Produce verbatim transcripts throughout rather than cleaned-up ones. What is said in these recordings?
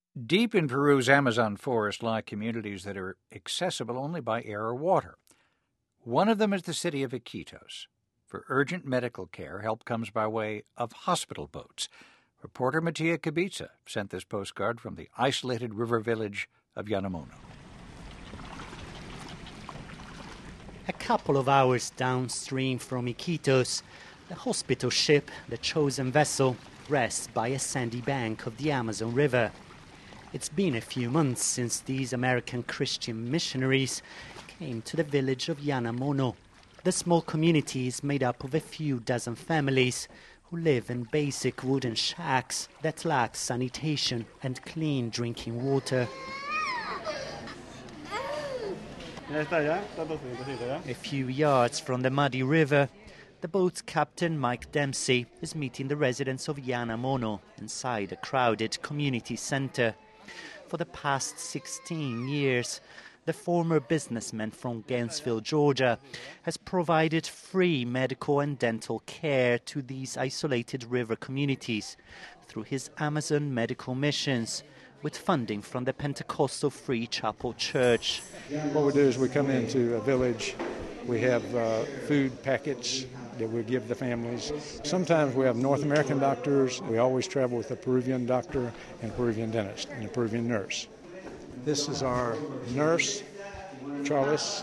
Deep in Peru's Amazon forest lie communities that are accessible only by air or water. One of them is the city of Iquitos. For urgent medical care, help comes by way of hospital boats. Reporter Mattia Kubica sent this postcard from the isolated river village of Yanamono. A couple of hours downstream from Iquitos, the hospital ship, the chosen vessel, rests by a sandy bank of the Amazon River. It's been a few months since these American Christian missionaries came to the village of Yanamono. The small community is made up of a few dozen families who live in basic wooden shacks that lack sanitation and clean drinking water. A few yards from the muddy river, the boat's captain, Mike Dempsey, is meeting the residents of Yanamono inside a crowded community center. For the past sixteen years, the former businessman from Gainesville, Georgia, has provided free medical and dental care to these isolated river communities through his Amazon medical missions, with funding from the Pentecostal Free Chapel Church. What we do is we come into a village, we have uh, food packets that we give the families. Sometimes we have North American doctors. We always travel with a Peruvian doctor and a Peruvian dentist and a Peruvian nurse. This is our nurse, Charles.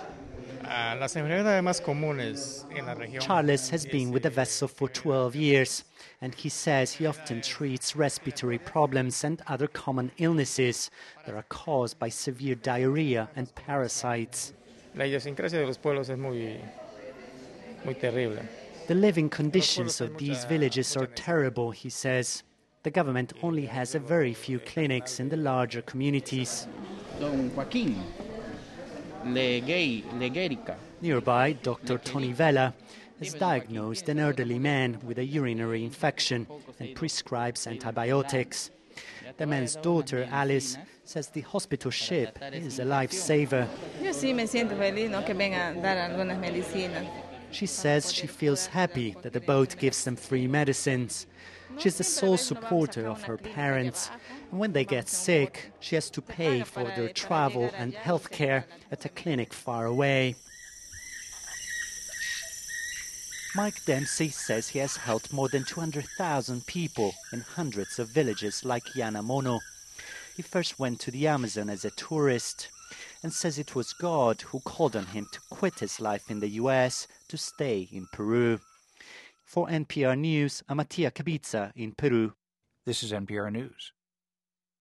Charles has been with the vessel for twelve years, and he says he often treats respiratory problems and other common illnesses that are caused by severe diarrhea and parasites. La idiosincrasia de los pueblos es muy, muy terrible. The living conditions of these villages are terrible, he says. The government only has a very few clinics in the larger communities. Don Joaquín Leguerica. Nearby, Doctor Tony Vela has diagnosed an elderly man with a urinary infection and prescribes antibiotics. The man's daughter, Alice, says the hospital ship is a lifesaver. Yo sí me siento feliz, ¿no? Que venga a dar algunas medicinas. She says she feels happy that the boat gives them free medicines. She's the sole supporter of her parents, and when they get sick, she has to pay for their travel and health care at a clinic far away. Mike Dempsey says he has helped more than two hundred thousand people in hundreds of villages like Yanamono. He first went to the Amazon as a tourist and says it was God who called on him to quit his life in the U S to stay in Peru. For N P R News, I'm Mattia Kubica in Peru. This is N P R News.